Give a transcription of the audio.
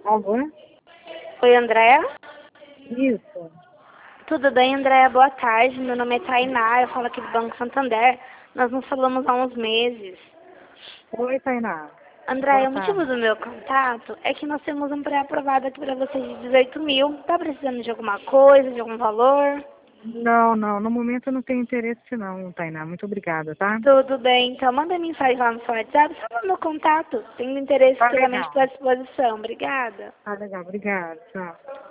Alô? Oi, Andréa? Isso. Tudo bem, Andréa? Boa tarde. Meu nome é Tainá, eu falo aqui do Banco Santander. Nós nos falamos há uns meses. Oi, Tainá. Boa Andréa, o motivo tarde. do meu contato é que nós temos um pré-aprovado aqui para vocês de 18 mil. Tá precisando de alguma coisa, de algum valor? Não, não. No momento eu não tenho interesse não, Tainá. Muito obrigada, tá? Tudo bem, então manda mensagem lá no seu WhatsApp, só no meu contato. Tendo interesse, Tá futuramente legal. estou à disposição. Obrigada. Tá legal. Obrigada. Tchau.